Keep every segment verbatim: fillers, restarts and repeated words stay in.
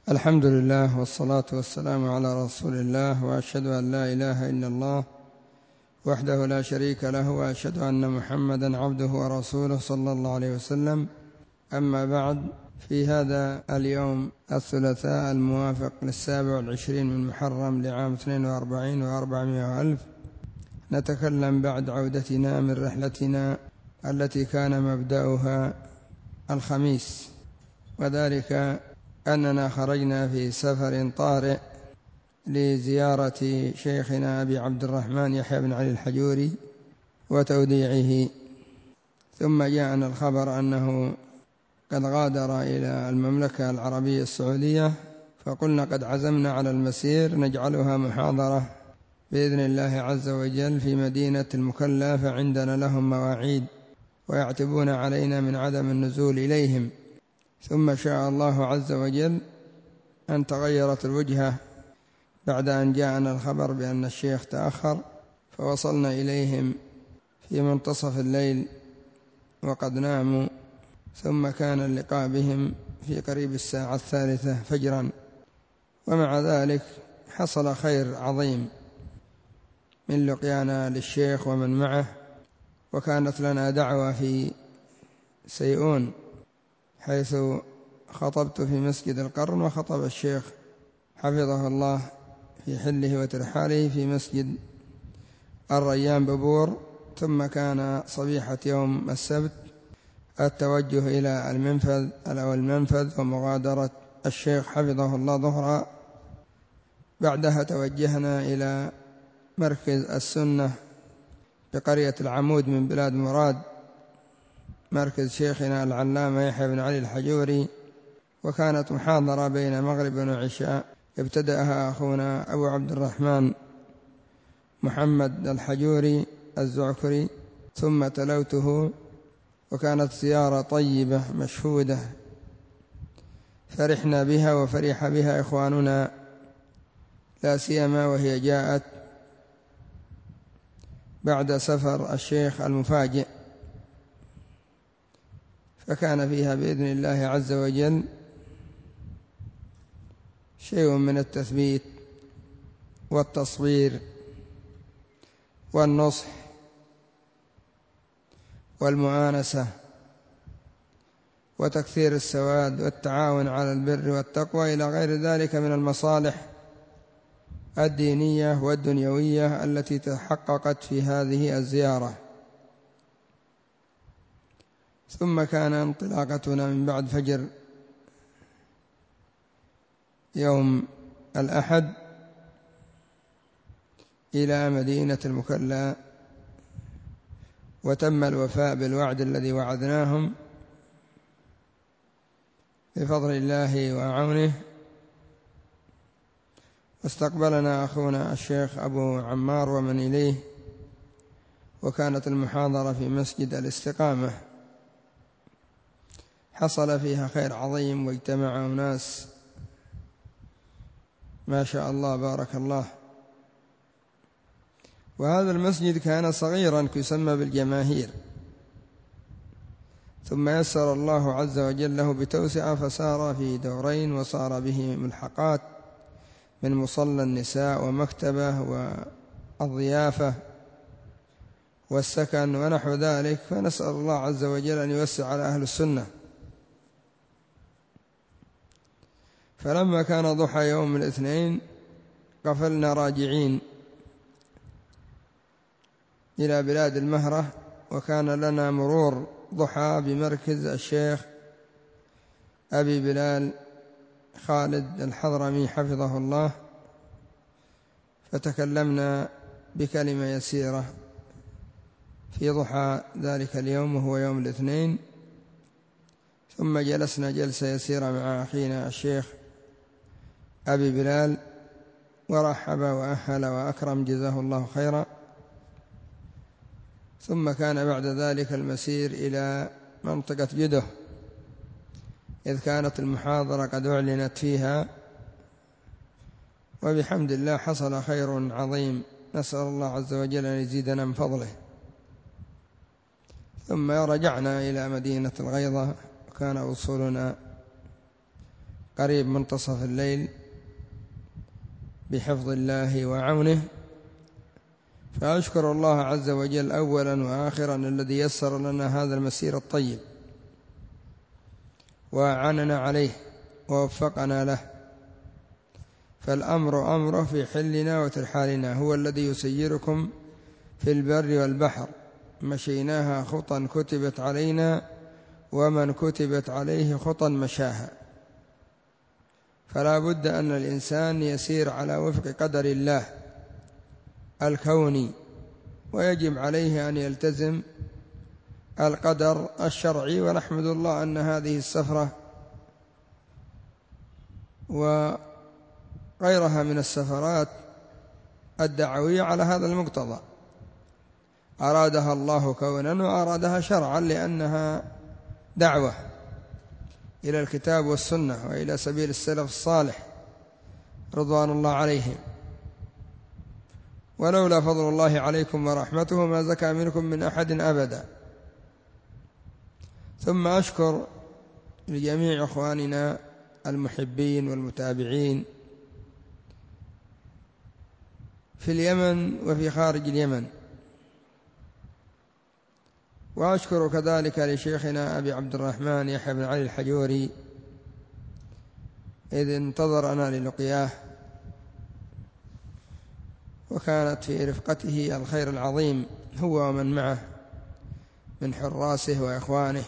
الحمد لله والصلاة والسلام على رسول الله، وأشهد أن لا إله إلا الله وحده لا شريك له، وأشهد أن محمدا عبده ورسوله صلى الله عليه وسلم. أما بعد، في هذا اليوم الثلاثاء الموافق للسابع والعشرين من محرم لعام اثنين وأربعين وأربعمائة ألف، نتكلم بعد عودتنا من رحلتنا التي كان مبدأها الخميس، وذلك أننا خرجنا في سفر طارئ لزيارة شيخنا أبي عبد الرحمن يحيى بن علي الحجوري وتوديعه، ثم جاءنا الخبر أنه قد غادر إلى المملكة العربية السعودية، فقلنا قد عزمنا على المسير نجعلها محاضرة بإذن الله عز وجل في مدينة المكلا، فعندنا لهم مواعيد ويعتبون علينا من عدم النزول إليهم. ثم شاء الله عز وجل أن تغيرت الوجهة بعد أن جاءنا الخبر بأن الشيخ تأخر، فوصلنا إليهم في منتصف الليل وقد ناموا، ثم كان اللقاء بهم في قريب الساعة الثالثة فجرا. ومع ذلك حصل خير عظيم من لقيانا للشيخ ومن معه، وكانت لنا دعوة في سيئون حيث خطبت في مسجد القرن، وخطب الشيخ حفظه الله في حله وترحاله في مسجد الريان ببور. ثم كان صبيحة يوم السبت التوجه إلى المنفذ أو المنفذ ومغادرة الشيخ حفظه الله ظهرا. بعدها توجهنا إلى مركز السنة بقرية العمود من بلاد مراد، مركز شيخنا العلامة يحيى بن علي الحجوري، وكانت محاضرة بين مغرب وعشاء ابتدأها أخونا أبو عبد الرحمن محمد الحجوري الزعكري، ثم تلوته، وكانت زيارة طيبة مشهودة فرحنا بها وفرح بها إخواننا، لا سيما وهي جاءت بعد سفر الشيخ المفاجئ، فكان فيها بإذن الله عز وجل شيء من التثبيت والتصوير والنصح والمؤانسة وتكثير السواد والتعاون على البر والتقوى إلى غير ذلك من المصالح الدينية والدنيوية التي تحققت في هذه الزيارة. ثم كان انطلاقتنا من بعد فجر يوم الأحد إلى مدينة المكلا، وتم الوفاء بالوعد الذي وعدناهم بفضل الله وعونه. واستقبلنا أخونا الشيخ أبو عمار ومن إليه، وكانت المحاضرة في مسجد الاستقامة، حصل فيها خير عظيم واجتمع أناس ما شاء الله بارك الله. وهذا المسجد كان صغيرا يسمى بالجماهير، ثم يسر الله عز وجل له بتوسعة فسار في دورين، وصار به ملحقات من مصلى النساء ومكتبة والضيافة والسكن ونحو ذلك، فنسأل الله عز وجل أن يوسع على أهل السنة. فلما كان ضحى يوم الاثنين قفلنا راجعين إلى بلاد المهرة، وكان لنا مرور ضحى بمركز الشيخ أبي بلال خالد الحضرمي حفظه الله، فتكلمنا بكلمة يسيرة في ضحى ذلك اليوم وهو يوم الاثنين، ثم جلسنا جلسة يسيرة مع أخينا الشيخ أبي بلال، ورحب وأهل وأكرم جزاه الله خيرا. ثم كان بعد ذلك المسير إلى منطقة جده، إذ كانت المحاضرة قد أعلنت فيها، وبحمد الله حصل خير عظيم، نسأل الله عز وجل أن يزيدنا من فضله. ثم رجعنا إلى مدينة الغيضة، وكان وصولنا قريب منتصف الليل بحفظ الله وعونه. فأشكر الله عز وجل أولا وآخرا الذي يسر لنا هذا المسير الطيب وأعاننا عليه ووفقنا له، فالأمر أمره في حلنا وترحالنا، هو الذي يسيركم في البر والبحر، مشيناها خطا كتبت علينا ومن كتبت عليه خطا مشاها. فلا بد أن الإنسان يسير على وفق قدر الله الكوني، ويجب عليه أن يلتزم القدر الشرعي. ونحمد الله أن هذه السفرة وغيرها من السفرات الدعوية على هذا المقتضى، أرادها الله كونا وأرادها شرعا، لأنها دعوة إلى الكتاب والسنة وإلى سبيل السلف الصالح رضوان الله عليهم. ولولا فضل الله عليكم ورحمته ما زكى منكم من أحد أبدا. ثم أشكر لجميع إخواننا المحبين والمتابعين في اليمن وفي خارج اليمن، وأشكر كذلك لشيخنا أبي عبد الرحمن يحيى بن علي الحجوري إذ انتظرنا للقياه، وكانت في رفقته الخير العظيم هو ومن معه من حراسه وإخوانه.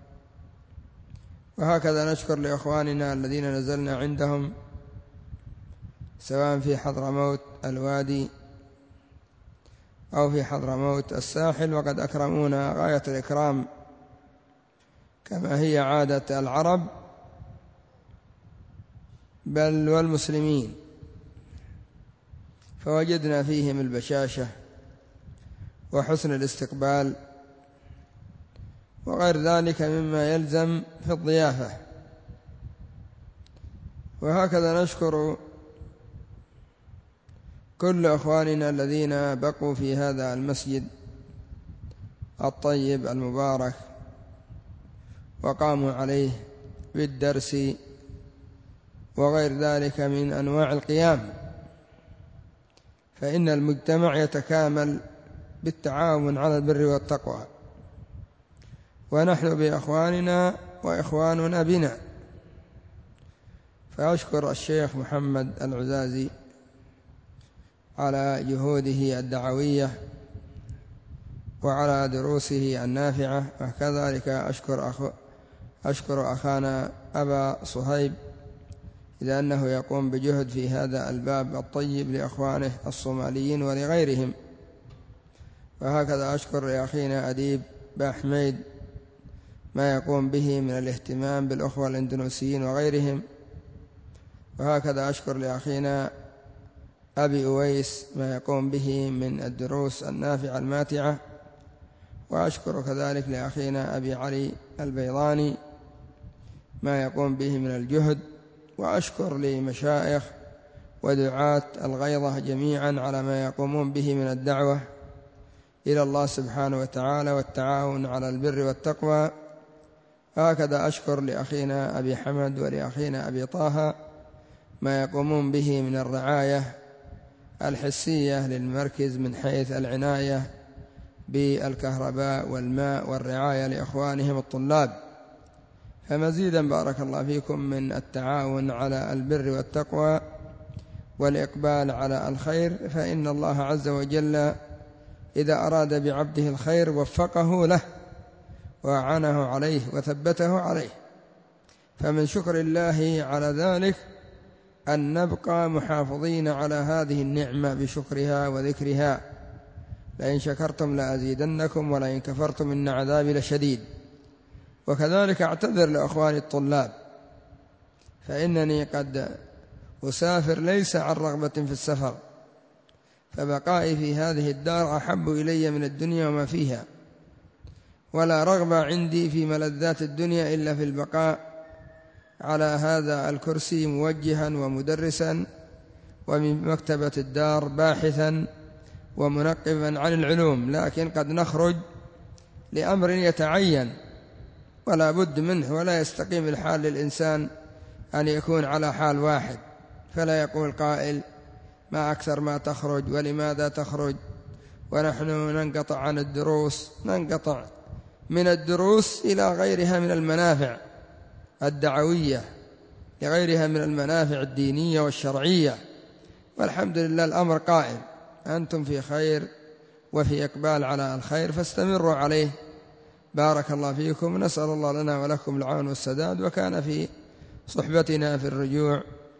وهكذا نشكر لإخواننا الذين نزلنا عندهم سواء في حضرموت الوادي أو في حضرموت الساحل، وقد أكرمونا غاية الإكرام كما هي عادة العرب بل والمسلمين، فوجدنا فيهم البشاشة وحسن الاستقبال وغير ذلك مما يلزم في الضيافة. وهكذا نشكر كل أخواننا الذين بقوا في هذا المسجد الطيب المبارك وقاموا عليه بالدرس وغير ذلك من أنواع القيام، فإن المجتمع يتكامل بالتعاون على البر والتقوى، ونحن بإخواننا وإخواننا بنا. فأشكر الشيخ محمد العزازي على جهوده الدعوية وعلى دروسه النافعة، وكذلك أشكر, أخو أشكر أخانا أبا صهيب لأنه يقوم بجهد في هذا الباب الطيب لأخوانه الصوماليين ولغيرهم. وهكذا أشكر لأخينا أديب بأحميد ما يقوم به من الاهتمام بالأخوة الإندونيسيين وغيرهم. وهكذا أشكر لأخينا أبي أويس ما يقوم به من الدروس النافعة الماتعة. وأشكر كذلك لأخينا أبي علي البيضاني ما يقوم به من الجهد. وأشكر لمشايخ ودعاة الغيظة جميعا على ما يقومون به من الدعوة إلى الله سبحانه وتعالى والتعاون على البر والتقوى. هكذا أشكر لأخينا أبي حمد ولأخينا أبي طه ما يقومون به من الرعاية الحسية للمركز من حيث العناية بالكهرباء والماء والرعاية لإخوانهم الطلاب. فمزيدا بارك الله فيكم من التعاون على البر والتقوى والإقبال على الخير، فإن الله عز وجل إذا أراد بعبده الخير وفقه له وأعانه عليه وثبته عليه. فمن شكر الله على ذلك أن نبقى محافظين على هذه النعمة بشكرها وذكرها، لئن شكرتم لأزيدنكم ولئن كفرتم إن عذابي لشديد. وكذلك أعتذر لأخواني الطلاب، فإنني قد أسافر ليس عن رغبة في السفر، فبقائي في هذه الدار أحب إلي من الدنيا وما فيها، ولا رغبة عندي في ملذات الدنيا إلا في البقاء على هذا الكرسي موجها ومدرسا ومن مكتبة الدار باحثا ومنقبا عن العلوم. لكن قد نخرج لأمر يتعين ولا بد منه، ولا يستقيم الحال للإنسان أن يكون على حال واحد، فلا يقول قائل ما أكثر ما تخرج ولماذا تخرج ونحن ننقطع عن الدروس. ننقطع من الدروس إلى غيرها من المنافع الدعوية، لغيرها من المنافع الدينية والشرعية، والحمد لله الأمر قائم. أنتم في خير وفي إقبال على الخير، فاستمروا عليه. بارك الله فيكم، نسأل الله لنا ولكم العون والسداد. وكان في صحبتنا في الرجوع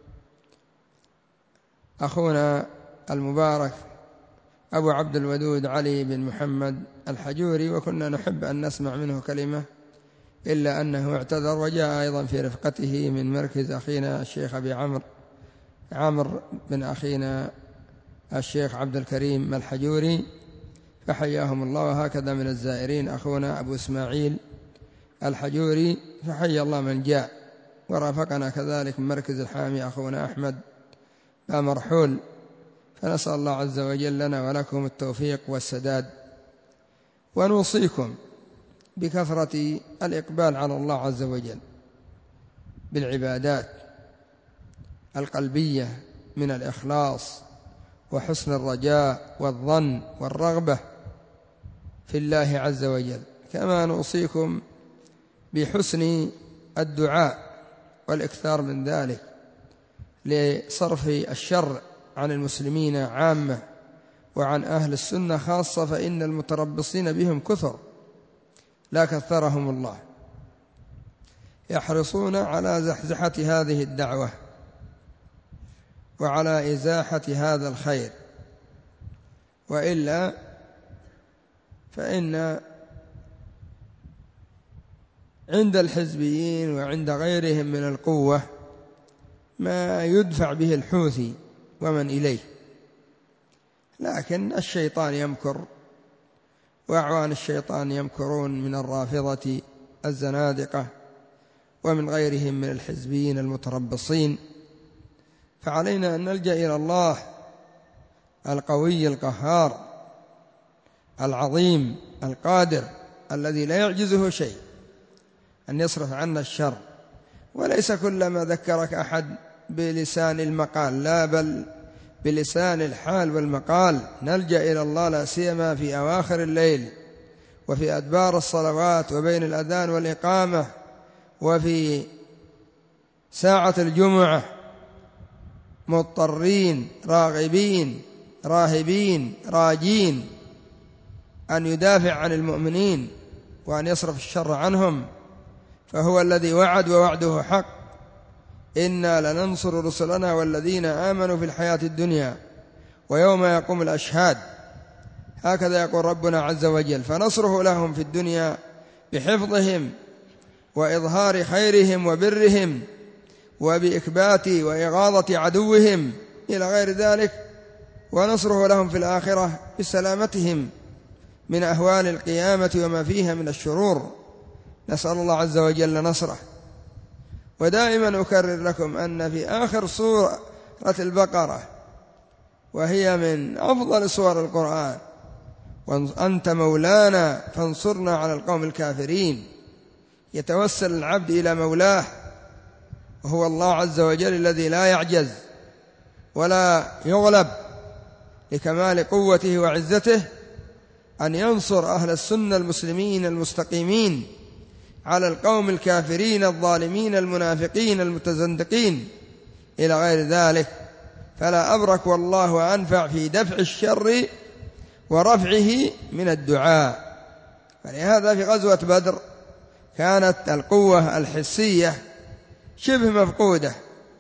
أخونا المبارك أبو عبد الودود علي بن محمد الحجوري، وكنا نحب أن نسمع منه كلمة، إلا أنه اعتذر، وجاء أيضا في رفقته من مركز أخينا الشيخ أبي عمرو عمرو بن أخينا الشيخ عبد الكريم الحجوري، فحياهم الله. وهكذا من الزائرين أخونا أبو إسماعيل الحجوري، فحيا الله من جاء. ورافقنا كذلك من مركز الحامي أخونا أحمد مرحول، فنسأل الله عز وجل لنا ولكم التوفيق والسداد. ونوصيكم بكثرة الإقبال على الله عز وجل بالعبادات القلبية من الإخلاص وحسن الرجاء والظن والرغبة في الله عز وجل، كما نوصيكم بحسن الدعاء والإكثار من ذلك لصرف الشر عن المسلمين عامة وعن أهل السنة خاصة، فإن المتربصين بهم كثر لا كثرهم الله، يحرصون على زحزحة هذه الدعوة وعلى إزاحة هذا الخير، وإلا فإن عند الحزبيين وعند غيرهم من القوة ما يدفع به الحوثي ومن إليه، لكن الشيطان يمكر وأعوان الشيطان يمكرون من الرافضة الزنادقة ومن غيرهم من الحزبيين المتربصين. فعلينا أن نلجأ إلى الله القوي القهار العظيم القادر الذي لا يعجزه شيء أن يصرف عنا الشر. وليس كلما ذكرك أحد بلسان المقال، لا بل بلسان الحال والمقال. نلجأ إلى الله لا سيما في أواخر الليل وفي أدبار الصلوات وبين الأذان والإقامة وفي ساعة الجمعة، مضطرين راغبين راهبين راجين أن يدافع عن المؤمنين وأن يصرف الشر عنهم، فهو الذي وعد ووعده حق: إنا لننصر رسلنا والذين آمنوا في الحياة الدنيا ويوم يقوم الأشهاد. هكذا يقول ربنا عز وجل، فنصره لهم في الدنيا بحفظهم وإظهار خيرهم وبرهم وبإكبات وإغاظة عدوهم إلى غير ذلك، ونصره لهم في الآخرة بسلامتهم من أهوال القيامة وما فيها من الشرور. نسأل الله عز وجل نصره. ودائما أكرر لكم أن في آخر سورة البقرة، وهي من أفضل سور القرآن: وأنت مولانا فانصرنا على القوم الكافرين، يتوسل العبد إلى مولاه وهو الله عز وجل الذي لا يعجز ولا يغلب لكمال قوته وعزته، أن ينصر أهل السنة المسلمين المستقيمين على القوم الكافرين الظالمين المنافقين المتزندقين إلى غير ذلك. فلا أبرك والله وأنفع في دفع الشر ورفعه من الدعاء. فلهذا في غزوة بدر كانت القوة الحسية شبه مفقودة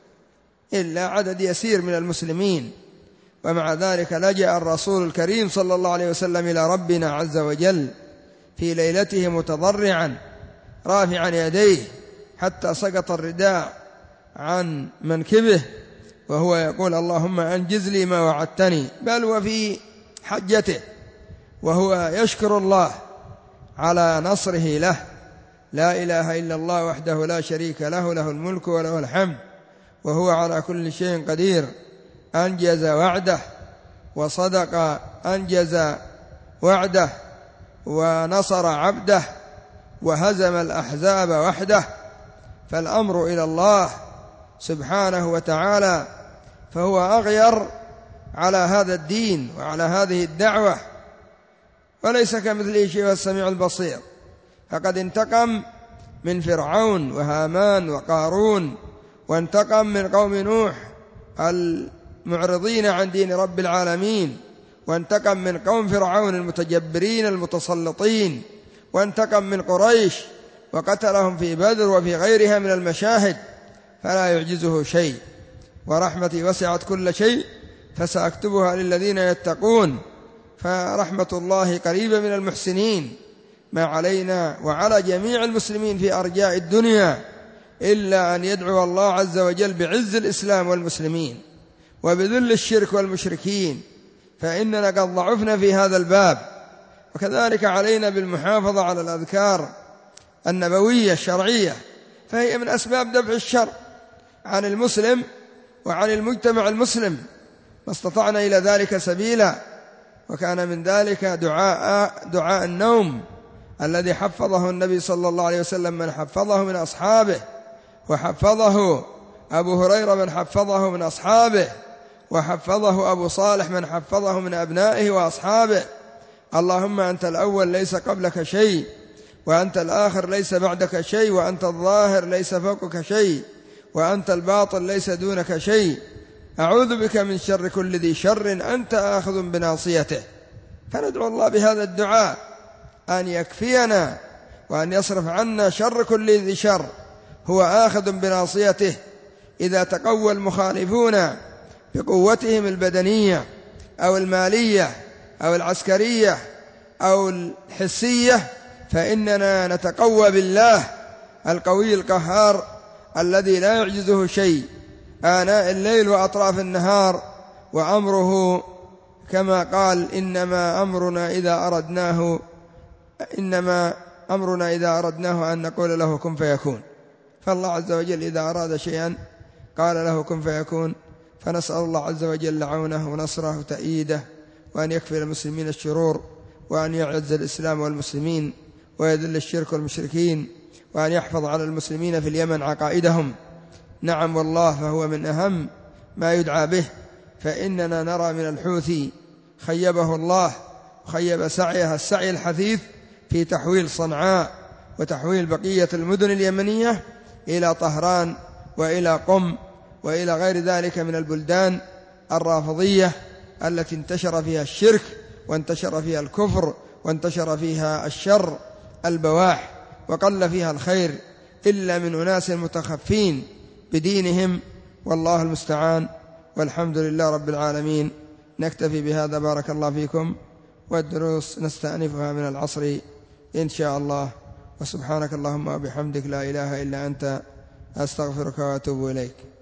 إلا عدد يسير من المسلمين، ومع ذلك لجأ الرسول الكريم صلى الله عليه وسلم إلى ربنا عز وجل في ليلته متضرعا رافعا يديه حتى سقط الرداء عن منكبه وهو يقول: اللهم أنجز لي ما وعدتني. بل وفي حجته وهو يشكر الله على نصره له: لا إله إلا الله وحده لا شريك له، له الملك وله الحمد وهو على كل شيء قدير، أنجز وعده وصدق أنجز وعده ونصر عبده وهزم الأحزاب وحده. فالأمر إلى الله سبحانه وتعالى، فهو أغير على هذا الدين وعلى هذه الدعوة، وليس كمثله شيء والسميع البصير. فقد انتقم من فرعون وهامان وقارون، وانتقم من قوم نوح المعرضين عن دين رب العالمين، وانتقم من قوم فرعون المتجبرين المتسلطين، وانتقم من قريش وقتلهم في بدر وفي غيرها من المشاهد، فلا يعجزه شيء. ورحمتي وسعت كل شيء فسأكتبها للذين يتقون، فرحمة الله قريبة من المحسنين. ما علينا وعلى جميع المسلمين في أرجاء الدنيا إلا أن يدعو الله عز وجل بعز الإسلام والمسلمين وبذل الشرك والمشركين، فإننا قد ضعفنا في هذا الباب. وكذلك علينا بالمحافظة على الأذكار النبوية الشرعية، فهي من أسباب دفع الشر عن المسلم وعن المجتمع المسلم، ما استطعنا إلى ذلك سبيلا. وكان من ذلك دعاء, دعاء النوم الذي حفظه النبي صلى الله عليه وسلم من حفظه من أصحابه، وحفظه أبو هريرة من حفظه من أصحابه، وحفظه أبو صالح من حفظه من أبنائه وأصحابه: اللهم أنت الأول ليس قبلك شيء، وأنت الآخر ليس بعدك شيء، وأنت الظاهر ليس فوقك شيء، وأنت الباطن ليس دونك شيء، أعوذ بك من شر كل ذي شر أنت آخذ بناصيته. فندعو الله بهذا الدعاء أن يكفينا وأن يصرف عنا شر كل ذي شر، هو آخذ بناصيته. إذا تقوى المخالفون بقوتهم البدنية أو المالية أو العسكرية أو الحسية، فإننا نتقوى بالله القوي القهار الذي لا يعجزه شيء آناء الليل وأطراف النهار، وأمره كما قال: إنما أمرنا إذا أردناه إنما أمرنا إذا أردناه أن نقول له كن فيكون. فالله عز وجل إذا أراد شيئا قال له كن فيكون. فنسأل الله عز وجل عونه ونصره وتأييده، وأن يكفي المسلمين الشرور، وأن يعز الإسلام والمسلمين، ويذل الشرك والمشركين، وأن يحفظ على المسلمين في اليمن عقائدهم. نعم والله، فهو من أهم ما يدعى به. فإننا نرى من الحوثي خيبه الله وخيب سعيها السعي الحثيث في تحويل صنعاء وتحويل بقية المدن اليمنية إلى طهران وإلى قم وإلى غير ذلك من البلدان الرافضية التي انتشر فيها الشرك وانتشر فيها الكفر وانتشر فيها الشر البواح، وقل فيها الخير إلا من أناس متخفين بدينهم، والله المستعان. والحمد لله رب العالمين. نكتفي بهذا، بارك الله فيكم، والدروس نستأنفها من العصر إن شاء الله. وسبحانك اللهم وبحمدك لا إله إلا أنت، أستغفرك وأتوب إليك.